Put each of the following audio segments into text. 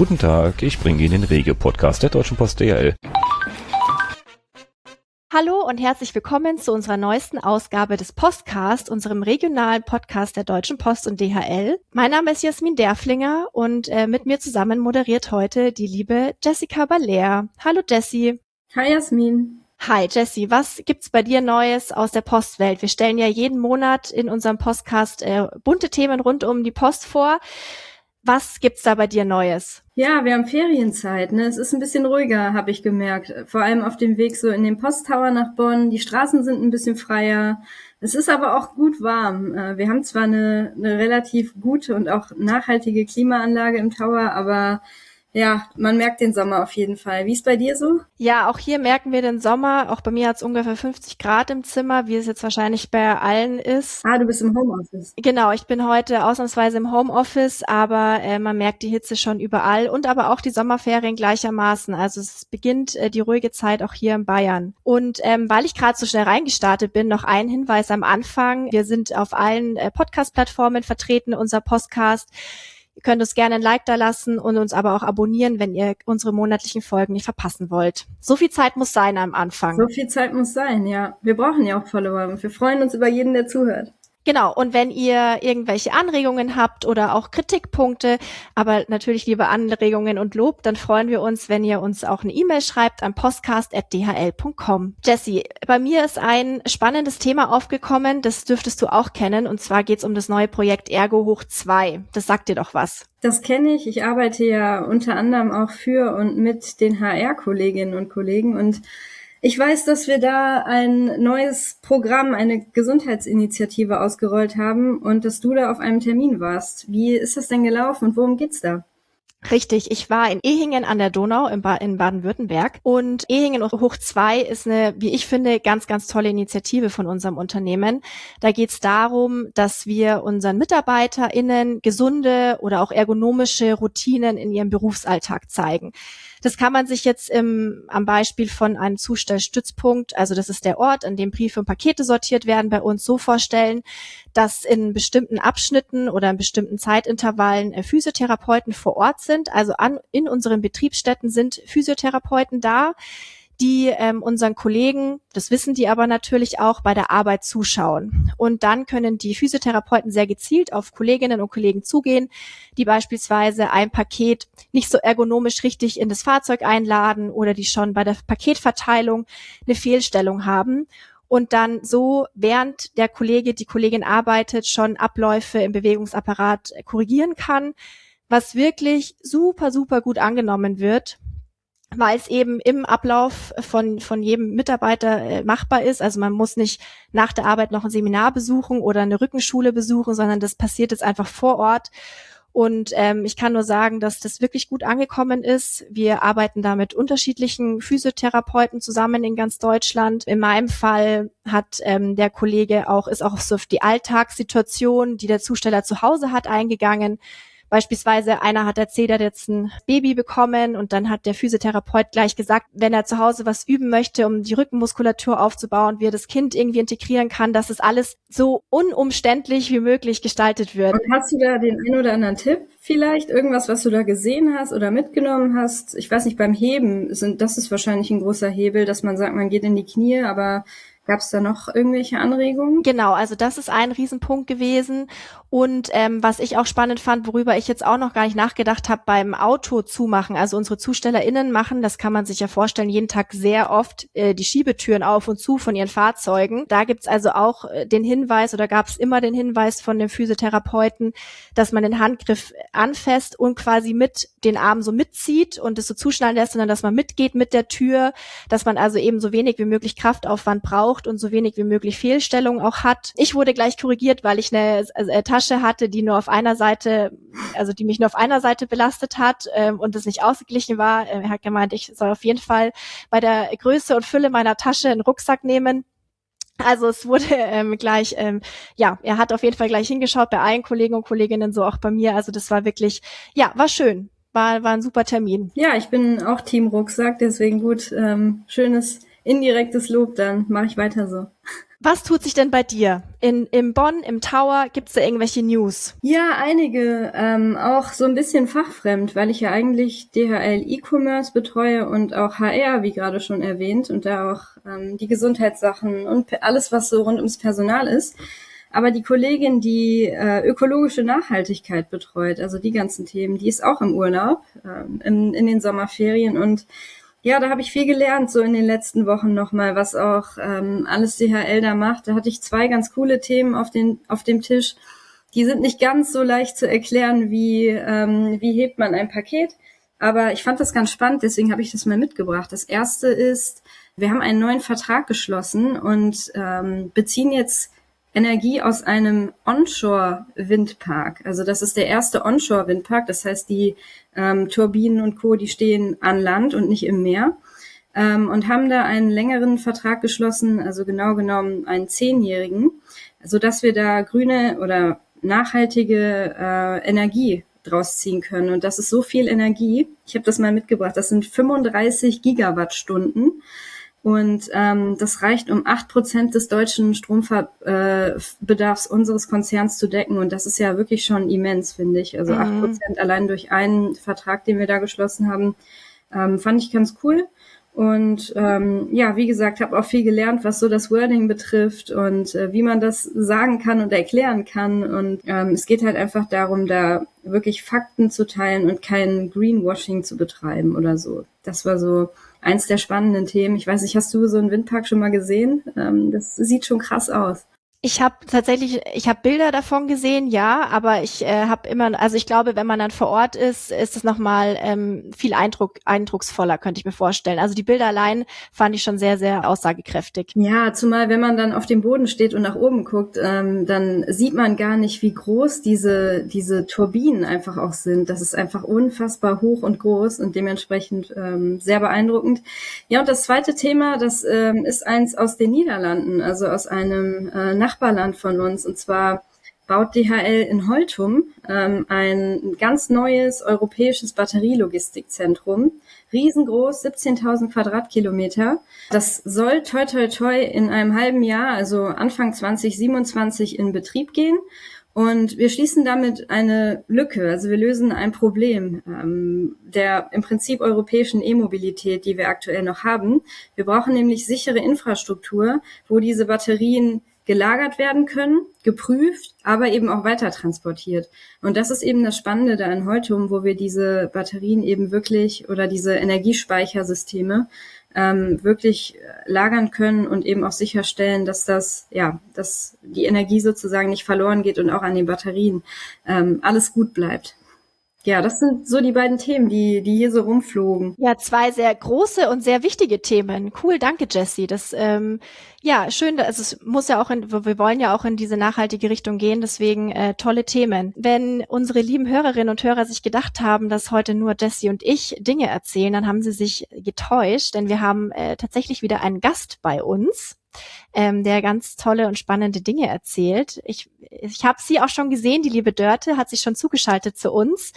Guten Tag, ich bringe Ihnen den Regio-Podcast der Deutschen Post DHL. Hallo und herzlich willkommen zu unserer neuesten Ausgabe des Postcast, unserem regionalen Podcast der Deutschen Post und DHL. Mein Name ist Jasmin Derflinger und mit mir zusammen moderiert heute die liebe Jessica Baller. Hallo Jessie. Hi Jasmin. Hi Jessie, was gibt's bei dir Neues aus der Postwelt? Wir stellen ja jeden Monat in unserem Podcast bunte Themen rund um die Post vor. Was gibt's da bei dir Neues? Ja, wir haben Ferienzeit, ne? Es ist ein bisschen ruhiger, habe ich gemerkt. Vor allem auf dem Weg so in den Posttower nach Bonn. Die Straßen sind ein bisschen freier. Es ist aber auch gut warm. Wir haben zwar eine relativ gute und auch nachhaltige Klimaanlage im Tower, aber ja, man merkt den Sommer auf jeden Fall. Wie ist bei dir so? Ja, auch hier merken wir den Sommer. Auch bei mir hat es ungefähr 50 Grad im Zimmer, wie es jetzt wahrscheinlich bei allen ist. Ah, du bist im Homeoffice. Genau, ich bin heute ausnahmsweise im Homeoffice, aber man merkt die Hitze schon überall und aber auch die Sommerferien gleichermaßen. Also es beginnt die ruhige Zeit auch hier in Bayern. Und weil ich gerade so schnell reingestartet bin, noch ein Hinweis am Anfang. Wir sind auf allen Podcast-Plattformen vertreten, unser Podcast. Ihr könnt uns gerne ein Like da lassen und uns aber auch abonnieren, wenn ihr unsere monatlichen Folgen nicht verpassen wollt. So viel Zeit muss sein am Anfang. So viel Zeit muss sein, ja. Wir brauchen ja auch Follower und wir freuen uns über jeden, der zuhört. Genau, und wenn ihr irgendwelche Anregungen habt oder auch Kritikpunkte, aber natürlich lieber Anregungen und Lob, dann freuen wir uns, wenn ihr uns auch eine E-Mail schreibt an postcast@dhl.com. Jessie, bei mir ist ein spannendes Thema aufgekommen, das dürftest du auch kennen, und zwar geht's um das neue Projekt Ergo hoch 2. Das sagt dir doch was. Das kenne ich. Ich arbeite ja unter anderem auch für und mit den HR-Kolleginnen und Kollegen und ich weiß, dass wir da ein neues Programm, eine Gesundheitsinitiative ausgerollt haben und dass du da auf einem Termin warst. Wie ist das denn gelaufen und worum geht's da? Richtig, ich war in Ehingen an der Donau in Baden-Württemberg und Ehingen hoch 2 ist eine, wie ich finde, ganz, ganz tolle Initiative von unserem Unternehmen. Da geht es darum, dass wir unseren MitarbeiterInnen gesunde oder auch ergonomische Routinen in ihrem Berufsalltag zeigen. Das kann man sich jetzt am Beispiel von einem Zustellstützpunkt, also das ist der Ort, an dem Briefe und Pakete sortiert werden, bei uns so vorstellen, dass in bestimmten Abschnitten oder in bestimmten Zeitintervallen Physiotherapeuten vor Ort sind. Also in unseren Betriebsstätten sind Physiotherapeuten da, die unseren Kollegen, das wissen die aber natürlich auch, bei der Arbeit zuschauen. Und dann können die Physiotherapeuten sehr gezielt auf Kolleginnen und Kollegen zugehen, die beispielsweise ein Paket nicht so ergonomisch richtig in das Fahrzeug einladen oder die schon bei der Paketverteilung eine Fehlstellung haben. Und dann so, während der Kollege, die Kollegin arbeitet, schon Abläufe im Bewegungsapparat korrigieren kann, was wirklich super, super gut angenommen wird, weil es eben im Ablauf von jedem Mitarbeiter machbar ist. Also man muss nicht nach der Arbeit noch ein Seminar besuchen oder eine Rückenschule besuchen, sondern das passiert jetzt einfach vor Ort. Und ich kann nur sagen, dass das wirklich gut angekommen ist. Wir arbeiten da mit unterschiedlichen Physiotherapeuten zusammen in ganz Deutschland. In meinem Fall hat der Kollege ist auch so auf die Alltagssituation, die der Zusteller zu Hause hat, eingegangen. Beispielsweise einer hat erzählt, er hat jetzt ein Baby bekommen und dann hat der Physiotherapeut gleich gesagt, wenn er zu Hause was üben möchte, um die Rückenmuskulatur aufzubauen, wie er das Kind irgendwie integrieren kann, dass es alles so unumständlich wie möglich gestaltet wird. Und hast du da den einen oder anderen Tipp vielleicht? Irgendwas, was du da gesehen hast oder mitgenommen hast? Ich weiß nicht, beim Heben, das ist wahrscheinlich ein großer Hebel, dass man sagt, man geht in die Knie, aber gab es da noch irgendwelche Anregungen? Genau, also das ist ein Riesenpunkt gewesen. Und was ich auch spannend fand, worüber ich jetzt auch noch gar nicht nachgedacht habe, beim Auto zumachen. Also unsere ZustellerInnen machen, das kann man sich ja vorstellen, jeden Tag sehr oft die Schiebetüren auf und zu von ihren Fahrzeugen. Da gibt's also auch den Hinweis oder gab es immer den Hinweis von dem Physiotherapeuten, dass man den Handgriff anfasst und quasi mit den Arm so mitzieht und es so zuschnallen lässt, sondern dass man mitgeht mit der Tür, dass man also eben so wenig wie möglich Kraftaufwand braucht und so wenig wie möglich Fehlstellung auch hat. Ich wurde gleich korrigiert, weil ich eine Tasche hatte, die nur auf einer Seite, also die mich nur auf einer Seite belastet hat und es nicht ausgeglichen war. Er hat gemeint, ich soll auf jeden Fall bei der Größe und Fülle meiner Tasche einen Rucksack nehmen. Also es wurde gleich, er hat auf jeden Fall gleich hingeschaut bei allen Kollegen und Kolleginnen, so auch bei mir. Also das war wirklich, war schön. War ein super Termin. Ja, ich bin auch Team Rucksack, deswegen gut, schönes indirektes Lob, dann mache ich weiter so. Was tut sich denn bei dir? In Bonn, im Tower, gibt's da irgendwelche News? Ja, einige, auch so ein bisschen fachfremd, weil ich ja eigentlich DHL E-Commerce betreue und auch HR, wie gerade schon erwähnt, und da auch die Gesundheitssachen und alles, was so rund ums Personal ist. Aber die Kollegin, die ökologische Nachhaltigkeit betreut, also die ganzen Themen, die ist auch im Urlaub, in den Sommerferien, und ja, da habe ich viel gelernt, so in den letzten Wochen nochmal, was auch alles DHL da macht. Da hatte ich 2 ganz coole Themen auf dem Tisch. Die sind nicht ganz so leicht zu erklären, wie hebt man ein Paket. Aber ich fand das ganz spannend, deswegen habe ich das mal mitgebracht. Das erste ist, wir haben einen neuen Vertrag geschlossen und beziehen jetzt Energie aus einem Onshore-Windpark. Also das ist der erste Onshore-Windpark. Das heißt, die Turbinen und Co., die stehen an Land und nicht im Meer. Und haben da einen längeren Vertrag geschlossen, also genau genommen einen 10-jährigen, sodass wir da grüne oder nachhaltige Energie draus ziehen können. Und das ist so viel Energie. Ich habe das mal mitgebracht. Das sind 35 Gigawattstunden. Und das reicht, um 8% des deutschen Strombedarfs unseres Konzerns zu decken. Und das ist ja wirklich schon immens, finde ich. Also 8% allein durch einen Vertrag, den wir da geschlossen haben, fand ich ganz cool. Und ja, wie gesagt, habe auch viel gelernt, was so das Wording betrifft und wie man das sagen kann und erklären kann. Und es geht halt einfach darum, da wirklich Fakten zu teilen und kein Greenwashing zu betreiben oder so. Das war so eins der spannenden Themen. Ich weiß nicht, hast du so einen Windpark schon mal gesehen? Das sieht schon krass aus. Ich habe Bilder davon gesehen, ja, aber ich habe immer, also ich glaube, wenn man dann vor Ort ist es nochmal viel eindrucksvoller, könnte ich mir vorstellen. Also die Bilder allein fand ich schon sehr, sehr aussagekräftig. Ja, zumal wenn man dann auf dem Boden steht und nach oben guckt, dann sieht man gar nicht, wie groß diese Turbinen einfach auch sind. Das ist einfach unfassbar hoch und groß und dementsprechend sehr beeindruckend. Ja, und das zweite Thema, das ist eins aus den Niederlanden, also aus einem Nachbarland von uns, und zwar baut DHL in Holtum ein ganz neues europäisches Batterielogistikzentrum, riesengroß, 17.000 Quadratkilometer. Das soll toi toi toi in einem halben Jahr, also Anfang 2027, in Betrieb gehen. Und wir schließen damit eine Lücke, also wir lösen ein Problem der im Prinzip europäischen E-Mobilität, die wir aktuell noch haben. Wir brauchen nämlich sichere Infrastruktur, wo diese Batterien gelagert werden können, geprüft, aber eben auch weiter transportiert. Und das ist eben das Spannende da in Holtum, wo wir diese Batterien eben wirklich oder diese Energiespeichersysteme wirklich lagern können und eben auch sicherstellen, dass dass die Energie sozusagen nicht verloren geht und auch an den Batterien alles gut bleibt. Ja, das sind so die beiden Themen, die hier so rumflogen. Ja, 2 sehr große und sehr wichtige Themen. Cool, danke Jessie. Das ja schön. Also es muss ja auch wir wollen ja auch in diese nachhaltige Richtung gehen. Deswegen tolle Themen. Wenn unsere lieben Hörerinnen und Hörer sich gedacht haben, dass heute nur Jessie und ich Dinge erzählen, dann haben sie sich getäuscht, denn wir haben tatsächlich wieder einen Gast bei uns, der ganz tolle und spannende Dinge erzählt. Ich habe sie auch schon gesehen, die liebe Dörte hat sich schon zugeschaltet zu uns.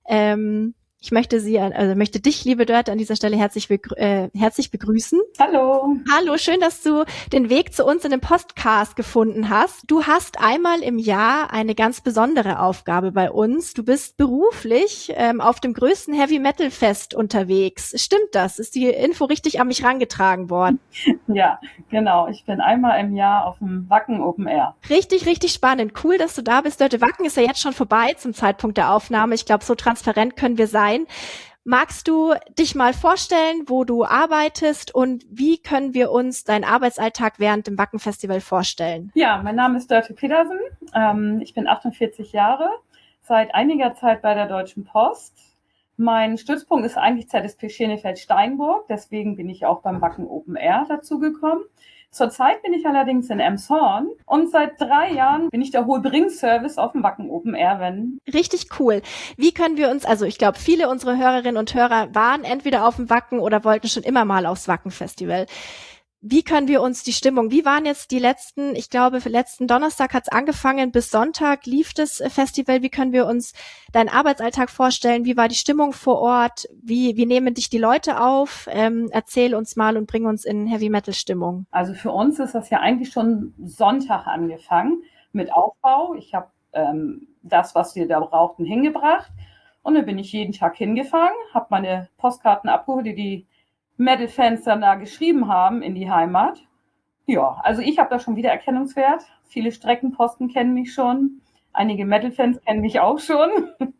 Ich möchte dich, liebe Dörte, an dieser Stelle herzlich begrüßen. Hallo. Hallo, schön, dass du den Weg zu uns in den Podcast gefunden hast. Du hast einmal im Jahr eine ganz besondere Aufgabe bei uns. Du bist beruflich auf dem größten Heavy-Metal-Fest unterwegs. Stimmt das? Ist die Info richtig an mich rangetragen worden? Ja, genau. Ich bin einmal im Jahr auf dem Wacken Open Air. Richtig, richtig spannend. Cool, dass du da bist, Dörte. Wacken ist ja jetzt schon vorbei zum Zeitpunkt der Aufnahme. Ich glaube, so transparent können wir sein. Magst du dich mal vorstellen, wo du arbeitest und wie können wir uns deinen Arbeitsalltag während dem Wacken-Festival vorstellen? Ja, mein Name ist Dörte Pedersen. Ich bin 48 Jahre, seit einiger Zeit bei der Deutschen Post. Mein Stützpunkt ist eigentlich ZSP Schenefeld-Steinburg, deswegen bin ich auch beim Wacken Open Air dazugekommen. Zurzeit bin ich allerdings in Emshorn und seit 3 Jahren bin ich der hohe Bringservice auf dem Wacken Open Air. Richtig cool. Wie können wir uns, also ich glaube, viele unserer Hörerinnen und Hörer waren entweder auf dem Wacken oder wollten schon immer mal aufs Wacken-Festival. Wie können wir uns die Stimmung, wie waren jetzt die letzten, ich glaube, letzten Donnerstag hat es angefangen, bis Sonntag lief das Festival. Wie können wir uns deinen Arbeitsalltag vorstellen? Wie war die Stimmung vor Ort? Wie nehmen dich die Leute auf? Erzähl uns mal und bring uns in Heavy-Metal-Stimmung. Also für uns ist das ja eigentlich schon Sonntag angefangen mit Aufbau. Ich habe das, was wir da brauchten, hingebracht. Und dann bin ich jeden Tag hingefahren, habe meine Postkarten abgeholt, die Metal-Fans dann da geschrieben haben in die Heimat. Ja, also ich habe da schon wieder Erkennungswert. Viele Streckenposten kennen mich schon. Einige Metal-Fans kennen mich auch schon.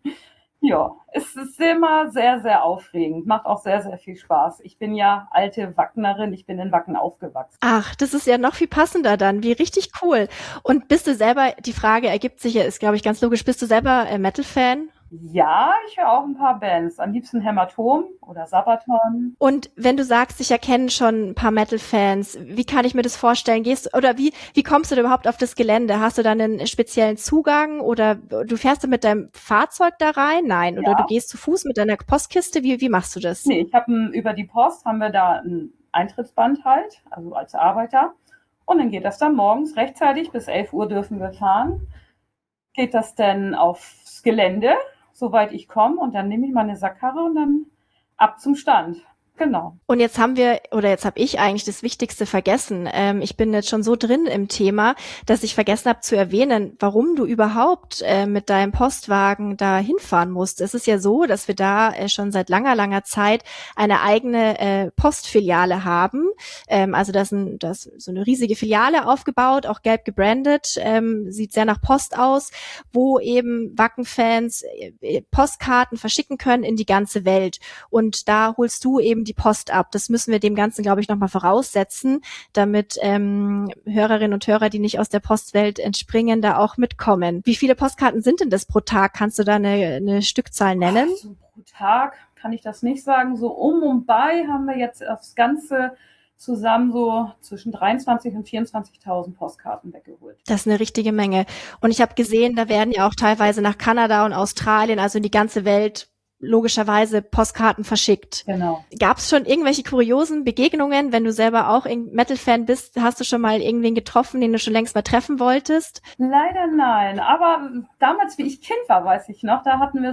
Ja, es ist immer sehr, sehr aufregend. Macht auch sehr, sehr viel Spaß. Ich bin ja alte Wacknerin. Ich bin in Wacken aufgewachsen. Ach, das ist ja noch viel passender dann. Wie richtig cool. Und bist du selber, die Frage ergibt sich ja, ist glaube ich ganz logisch, bist du selber Metal-Fan? Ja, ich höre auch ein paar Bands. Am liebsten Hämatom oder Sabaton. Und wenn du sagst, ich erkenne schon ein paar Metal-Fans, wie kann ich mir das vorstellen? Wie kommst du da überhaupt auf das Gelände? Hast du da einen speziellen Zugang oder du fährst du mit deinem Fahrzeug da rein? Nein. Oder du gehst zu Fuß mit deiner Postkiste? Wie machst du das? Nee, über die Post haben wir da ein Eintrittsband halt, also als Arbeiter. Und dann geht das dann morgens rechtzeitig, bis 11 Uhr dürfen wir fahren. Geht das dann aufs Gelände, soweit ich komme, und dann nehme ich meine Sackkarre und dann ab zum Stand. Genau. Und jetzt habe ich eigentlich das Wichtigste vergessen. Ich bin jetzt schon so drin im Thema, dass ich vergessen habe zu erwähnen, warum du überhaupt mit deinem Postwagen da hinfahren musst. Es ist ja so, dass wir da schon seit langer, langer Zeit eine eigene Postfiliale haben. Also das ist so eine riesige Filiale aufgebaut, auch gelb gebrandet, sieht sehr nach Post aus, wo eben Wacken-Fans Postkarten verschicken können in die ganze Welt. Und da holst du eben die Post ab. Das müssen wir dem Ganzen, glaube ich, nochmal voraussetzen, damit Hörerinnen und Hörer, die nicht aus der Postwelt entspringen, da auch mitkommen. Wie viele Postkarten sind denn das pro Tag? Kannst du da eine Stückzahl nennen? So pro Tag kann ich das nicht sagen. So und bei haben wir jetzt das Ganze zusammen so zwischen 23.000 und 24.000 Postkarten weggeholt. Das ist eine richtige Menge. Und ich habe gesehen, da werden ja auch teilweise nach Kanada und Australien, also in die ganze Welt, logischerweise Postkarten verschickt. Genau. Gab es schon irgendwelche kuriosen Begegnungen, wenn du selber auch Metal-Fan bist? Hast du schon mal irgendwen getroffen, den du schon längst mal treffen wolltest? Leider nein, aber damals, wie ich Kind war, weiß ich noch, da hatten wir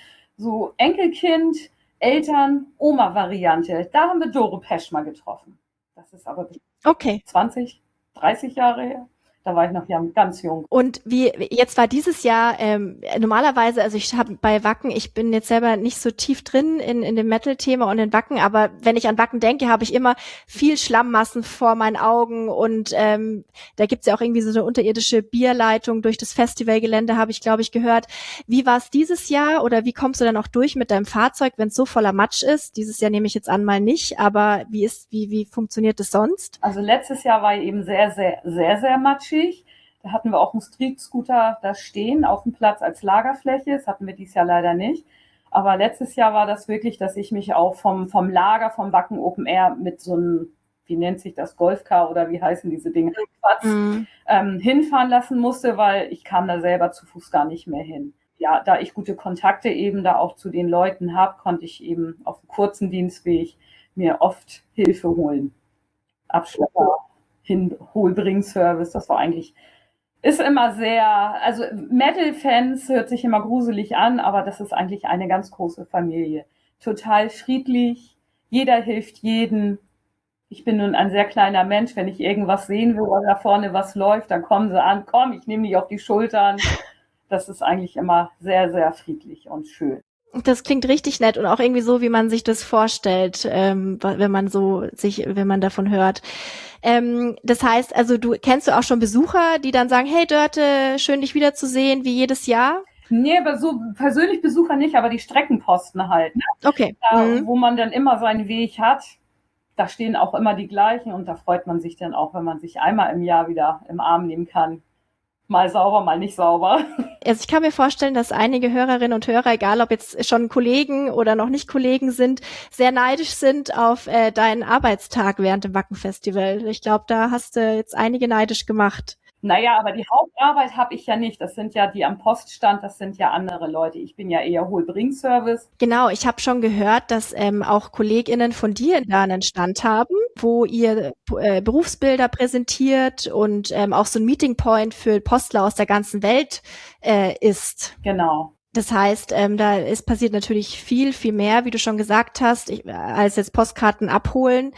so Enkelkind, Eltern, Oma-Variante. Da haben wir Doro Pesch mal getroffen. Das ist aber 20, 30 Jahre her. Da war ich noch ganz jung. Und jetzt war dieses Jahr normalerweise, also ich habe bei Wacken, ich bin jetzt selber nicht so tief drin in dem Metal-Thema und in Wacken, aber wenn ich an Wacken denke, habe ich immer viel Schlammmassen vor meinen Augen und da gibt's ja auch irgendwie so eine unterirdische Bierleitung durch das Festivalgelände, habe ich, glaube ich, gehört. Wie war es dieses Jahr oder wie kommst du dann auch durch mit deinem Fahrzeug, wenn es so voller Matsch ist? Dieses Jahr nehme ich jetzt an mal nicht, aber wie funktioniert es sonst? Also letztes Jahr war eben sehr, sehr, sehr, sehr matschig. Da hatten wir auch einen Street-Scooter da stehen auf dem Platz als Lagerfläche. Das hatten wir dieses Jahr leider nicht. Aber letztes Jahr war das wirklich, dass ich mich auch vom Lager, vom Wacken Open Air mit so einem, wie nennt sich das, Golfcar oder wie heißen diese Dinge, hinfahren lassen musste, weil ich kam da selber zu Fuß gar nicht mehr hin. Ja, da ich gute Kontakte eben da auch zu den Leuten habe, konnte ich eben auf dem kurzen Dienstweg mir oft Hilfe holen. Abschlepper, Holbring-Service, das war eigentlich, ist immer sehr, also Metal-Fans hört sich immer gruselig an, aber das ist eigentlich eine ganz große Familie. Total friedlich, jeder hilft jedem. Ich bin nun ein sehr kleiner Mensch, wenn ich irgendwas sehen will oder da vorne was läuft, dann kommen sie an, komm, ich nehme dich auf die Schultern. Das ist eigentlich immer sehr, sehr friedlich und schön. Das klingt richtig nett und auch irgendwie so, wie man sich das vorstellt, wenn man davon hört. Das heißt, also kennst du auch schon Besucher, die dann sagen, hey Dörte, schön dich wiederzusehen, wie jedes Jahr? Nee, aber so persönlich Besucher nicht, aber die Streckenposten halt. Ne? Okay. Da, wo man dann immer seinen Weg hat, da stehen auch immer die gleichen und da freut man sich dann auch, wenn man sich einmal im Jahr wieder im Arm nehmen kann. Mal sauber, mal nicht sauber. Also ich kann mir vorstellen, dass einige Hörerinnen und Hörer, egal ob jetzt schon Kollegen oder noch nicht Kollegen sind, sehr neidisch sind auf deinen Arbeitstag während dem Wacken-Festival. Ich glaube, da hast du jetzt einige neidisch gemacht. Naja, aber die Hauptarbeit habe ich ja nicht. Das sind ja die am Poststand, das sind ja andere Leute. Ich bin ja eher Holbring-Service. Genau, ich habe schon gehört, dass auch KollegInnen von dir da einen Stand haben, wo ihr Berufsbilder präsentiert und auch so ein Meeting Point für Postler aus der ganzen Welt ist. Genau. Das heißt, passiert natürlich viel, viel mehr, wie du schon gesagt hast, als jetzt Postkarten abholen.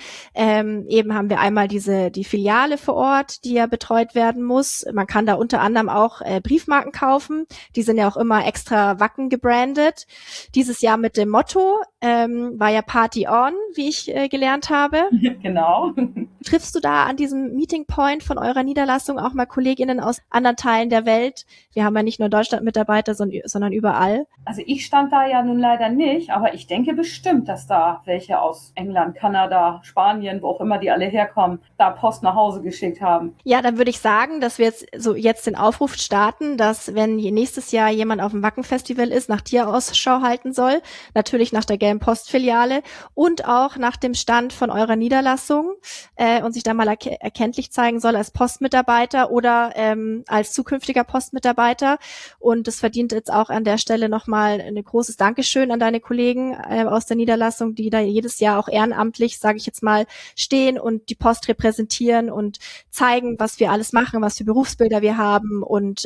Eben haben wir einmal die Filiale vor Ort, die ja betreut werden muss. Man kann da unter anderem auch Briefmarken kaufen. Die sind ja auch immer extra Wacken gebrandet. Dieses Jahr mit dem Motto war ja Party on, wie ich gelernt habe. Genau. Triffst du da an diesem Meeting Point von eurer Niederlassung auch mal KollegInnen aus anderen Teilen der Welt? Wir haben ja nicht nur Deutschland-Mitarbeiter, sondern überall. Also ich stand da ja nun leider nicht, aber ich denke bestimmt, dass da welche aus England, Kanada, Spanien, wo auch immer die alle herkommen, da Post nach Hause geschickt haben. Ja, dann würde ich sagen, dass wir jetzt den Aufruf starten, dass wenn nächstes Jahr jemand auf dem Wacken-Festival ist, nach dir Ausschau halten soll. Natürlich nach der Gelben Post-Filiale und auch nach dem Stand von eurer Niederlassung und sich da mal erkenntlich zeigen soll als Postmitarbeiter oder als zukünftiger Postmitarbeiter. Und das verdient jetzt auch an der Stelle nochmal ein großes Dankeschön an deine Kollegen aus der Niederlassung, die da jedes Jahr auch ehrenamtlich, sage ich jetzt mal, stehen und die Post repräsentieren und zeigen, was wir alles machen, was für Berufsbilder wir haben. Und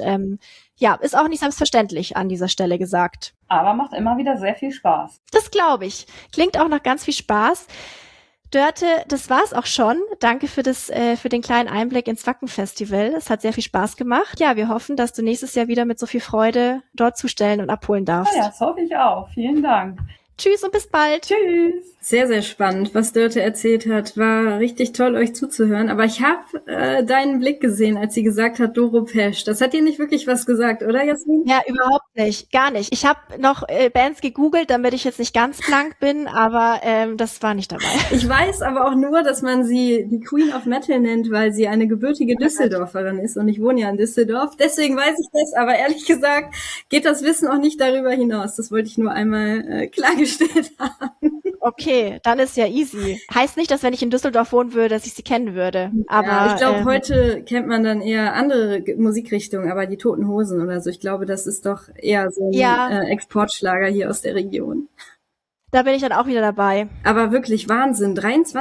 ist auch nicht selbstverständlich an dieser Stelle gesagt. Aber macht immer wieder sehr viel Spaß. Das glaube ich. Klingt auch nach ganz viel Spaß. Dörte, das war's auch schon. Danke für den kleinen Einblick ins Wacken-Festival. Es hat sehr viel Spaß gemacht. Ja, wir hoffen, dass du nächstes Jahr wieder mit so viel Freude dort zustellen und abholen darfst. Ja, das hoffe ich auch. Vielen Dank. Tschüss und bis bald. Tschüss. Sehr, sehr spannend, was Dörte erzählt hat. War richtig toll, euch zuzuhören. Aber ich habe deinen Blick gesehen, als sie gesagt hat, Doro Pesch. Das hat dir nicht wirklich was gesagt, oder Jasmin? Ja, überhaupt nicht. Gar nicht. Ich habe noch Bands gegoogelt, damit ich jetzt nicht ganz blank bin, aber das war nicht dabei. Ich weiß aber auch nur, dass man sie die Queen of Metal nennt, weil sie eine gebürtige Düsseldorferin ist. Und ich wohne ja in Düsseldorf. Deswegen weiß ich das. Aber ehrlich gesagt geht das Wissen auch nicht darüber hinaus. Das wollte ich nur einmal klargestellt haben. Okay, dann ist ja easy. Heißt nicht, dass wenn ich in Düsseldorf wohnen würde, dass ich sie kennen würde. Aber ja, ich glaube, heute kennt man dann eher andere Musikrichtungen, aber die Toten Hosen oder so. Ich glaube, das ist doch eher so ein Exportschlager hier aus der Region. Da bin ich dann auch wieder dabei. Aber wirklich Wahnsinn.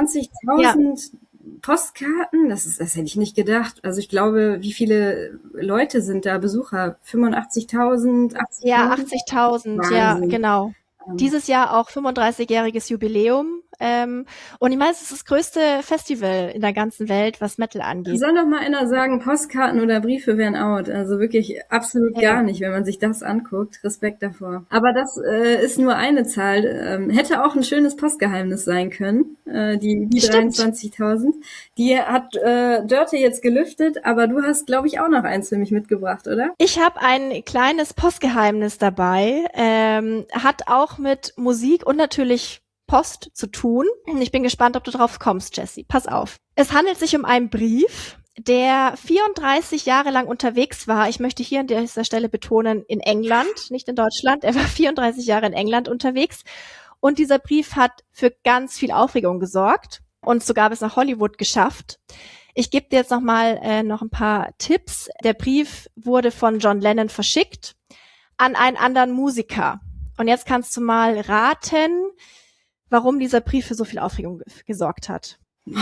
23.000 Postkarten, das hätte ich nicht gedacht. Also ich glaube, wie viele Leute sind da Besucher? 85.000, 80.000? Ja, 80.000, ja, genau. Dieses Jahr auch 35-jähriges Jubiläum. Und ich meine, es ist das größte Festival in der ganzen Welt, was Metal angeht. Soll doch mal einer sagen, Postkarten oder Briefe wären out. Also wirklich absolut gar nicht, wenn man sich das anguckt. Respekt davor. Aber das ist nur eine Zahl. Hätte auch ein schönes Postgeheimnis sein können, die 23.000. Die hat Dörte jetzt gelüftet, aber du hast, glaube ich, auch noch eins für mich mitgebracht, oder? Ich habe ein kleines Postgeheimnis dabei. Hat auch mit Musik und natürlich Post zu tun. Ich bin gespannt, ob du drauf kommst, Jessie. Pass auf. Es handelt sich um einen Brief, der 34 Jahre lang unterwegs war. Ich möchte hier an dieser Stelle betonen, in England, nicht in Deutschland. Er war 34 Jahre in England unterwegs. Und dieser Brief hat für ganz viel Aufregung gesorgt und sogar bis nach Hollywood geschafft. Ich gebe dir jetzt noch ein paar Tipps. Der Brief wurde von John Lennon verschickt an einen anderen Musiker. Und jetzt kannst du mal raten, warum dieser Brief für so viel Aufregung gesorgt hat.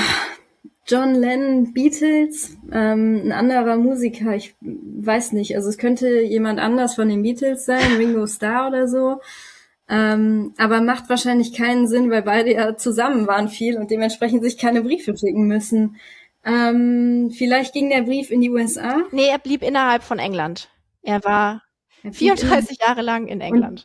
John Lennon, Beatles, ein anderer Musiker, ich weiß nicht, also es könnte jemand anders von den Beatles sein, Ringo Starr oder so, aber macht wahrscheinlich keinen Sinn, weil beide ja zusammen waren viel und dementsprechend sich keine Briefe schicken müssen. Vielleicht ging der Brief in die USA? Nee, er blieb innerhalb von England. Er war 34 Jahre lang in England.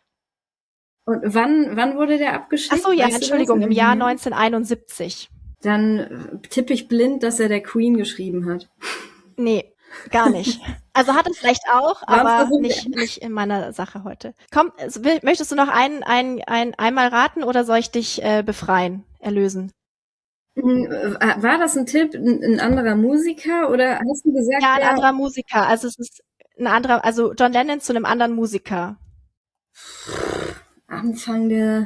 Und wann wurde der abgeschickt? Ach so, ja, Entschuldigung, im Jahr 1971. Dann tippe ich blind, dass er der Queen geschrieben hat. Nee, gar nicht. Also hat es vielleicht auch, aber nicht in meiner Sache heute. Komm, möchtest du noch einmal raten oder soll ich dich befreien, erlösen? War das ein Tipp, ein anderer Musiker oder hast du gesagt? Ja, ein anderer Musiker. Also es ist ein anderer, also John Lennon zu einem anderen Musiker. Anfang der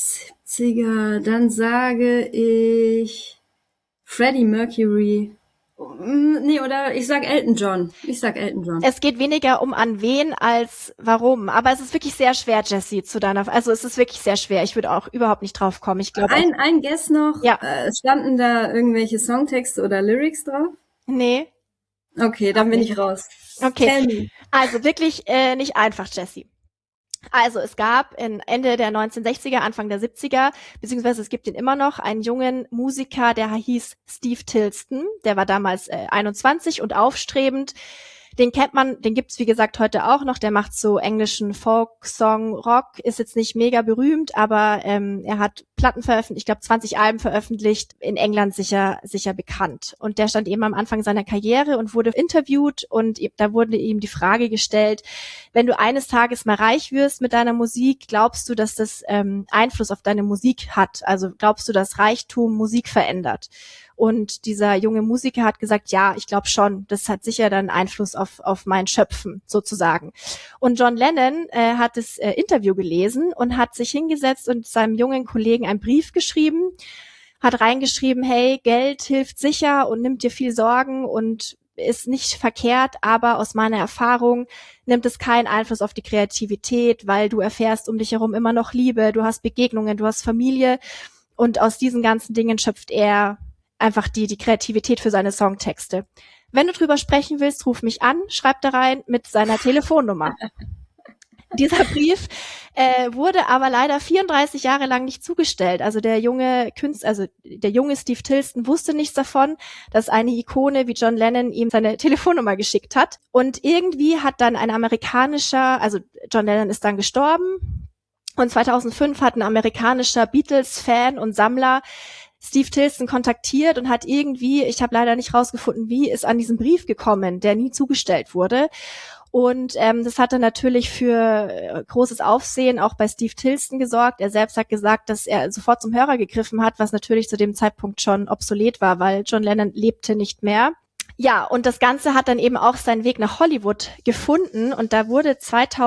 70er, dann sage ich Freddie Mercury. Nee, oder ich sag Elton John. Es geht weniger um an wen als warum. Aber es ist wirklich sehr schwer, Jessie, also es ist wirklich sehr schwer. Ich würde auch überhaupt nicht drauf kommen. Ich glaube. Ein Guess noch. Ja. Standen da irgendwelche Songtexte oder Lyrics drauf? Nee. Okay, dann bin ich raus. Okay. Also wirklich nicht einfach, Jessie. Also es gab Ende der 1960er, Anfang der 70er, beziehungsweise es gibt ihn immer noch, einen jungen Musiker, der hieß Steve Tilston. Der war damals 21 und aufstrebend. Den kennt man, den gibt's wie gesagt heute auch noch. Der macht so englischen Folk-Song, Rock, ist jetzt nicht mega berühmt, aber er hat Platten veröffentlicht, ich glaube 20 Alben veröffentlicht, in England sicher bekannt. Und der stand eben am Anfang seiner Karriere und wurde interviewt und da wurde ihm die Frage gestellt, wenn du eines Tages mal reich wirst mit deiner Musik, glaubst du, dass das Einfluss auf deine Musik hat? Also glaubst du, dass Reichtum Musik verändert? Und dieser junge Musiker hat gesagt, ja, ich glaube schon, das hat sicher dann Einfluss auf mein Schöpfen sozusagen. Und John Lennon hat das Interview gelesen und hat sich hingesetzt und seinem jungen Kollegen einen Brief geschrieben, hat reingeschrieben, hey, Geld hilft sicher und nimmt dir viel Sorgen und ist nicht verkehrt, aber aus meiner Erfahrung nimmt es keinen Einfluss auf die Kreativität, weil du erfährst um dich herum immer noch Liebe, du hast Begegnungen, du hast Familie und aus diesen ganzen Dingen schöpft er einfach die Kreativität für seine Songtexte. Wenn du drüber sprechen willst, ruf mich an, schreib da rein mit seiner Telefonnummer. Dieser Brief wurde aber leider 34 Jahre lang nicht zugestellt. Also der junge Steve Tilston wusste nichts davon, dass eine Ikone wie John Lennon ihm seine Telefonnummer geschickt hat. Und irgendwie hat dann also John Lennon ist dann gestorben. Und 2005 hat ein amerikanischer Beatles-Fan und Sammler Steve Tilston kontaktiert und hat irgendwie, ich habe leider nicht rausgefunden, wie, ist an diesen Brief gekommen, der nie zugestellt wurde. Und das hat dann natürlich für großes Aufsehen auch bei Steve Tilston gesorgt. Er selbst hat gesagt, dass er sofort zum Hörer gegriffen hat, was natürlich zu dem Zeitpunkt schon obsolet war, weil John Lennon lebte nicht mehr. Ja, und das Ganze hat dann eben auch seinen Weg nach Hollywood gefunden und da wurde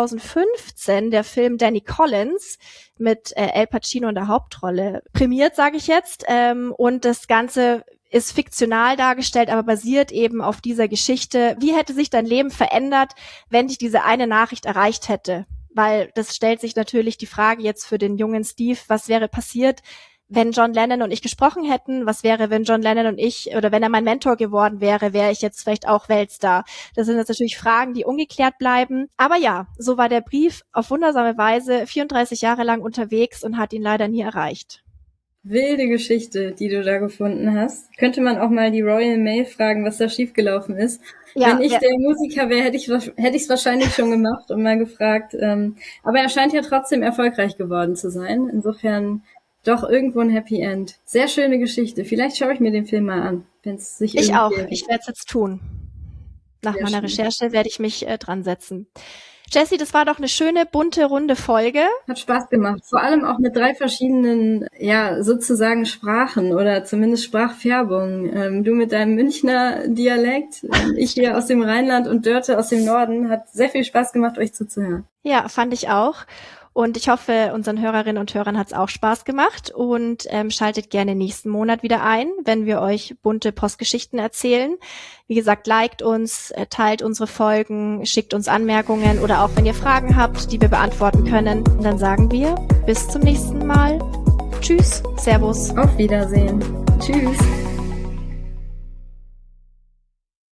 2015 der Film Danny Collins mit Al Pacino in der Hauptrolle prämiert, sage ich jetzt, und das Ganze ist fiktional dargestellt, aber basiert eben auf dieser Geschichte. Wie hätte sich dein Leben verändert, wenn dich diese eine Nachricht erreicht hätte? Weil das stellt sich natürlich die Frage jetzt für den jungen Steve, was wäre passiert, wenn John Lennon und ich gesprochen hätten, was wäre, wenn John Lennon und ich, oder wenn er mein Mentor geworden wäre, wäre ich jetzt vielleicht auch Weltstar. Das sind jetzt natürlich Fragen, die ungeklärt bleiben. Aber ja, so war der Brief auf wundersame Weise 34 Jahre lang unterwegs und hat ihn leider nie erreicht. Wilde Geschichte, die du da gefunden hast. Könnte man auch mal die Royal Mail fragen, was da schiefgelaufen ist. Ja, wenn ich der Musiker wäre, hätte ich es wahrscheinlich schon gemacht und mal gefragt. Aber er scheint ja trotzdem erfolgreich geworden zu sein. Insofern doch irgendwo ein Happy End. Sehr schöne Geschichte. Vielleicht schaue ich mir den Film mal an, wenn es sich Ich auch. Ich werde es jetzt tun. Nach meiner Recherche werde ich mich dran setzen. Jessie, das war doch eine schöne, bunte, runde Folge. Hat Spaß gemacht. Vor allem auch mit 3 verschiedenen, ja, sozusagen Sprachen oder zumindest Sprachfärbungen. Du mit deinem Münchner Dialekt, ich hier aus dem Rheinland und Dörte aus dem Norden. Hat sehr viel Spaß gemacht, euch zuzuhören. Ja, fand ich auch. Und ich hoffe, unseren Hörerinnen und Hörern hat es auch Spaß gemacht und schaltet gerne nächsten Monat wieder ein, wenn wir euch bunte Postgeschichten erzählen. Wie gesagt, liked uns, teilt unsere Folgen, schickt uns Anmerkungen oder auch wenn ihr Fragen habt, die wir beantworten können. Und dann sagen wir bis zum nächsten Mal. Tschüss, Servus. Auf Wiedersehen. Tschüss.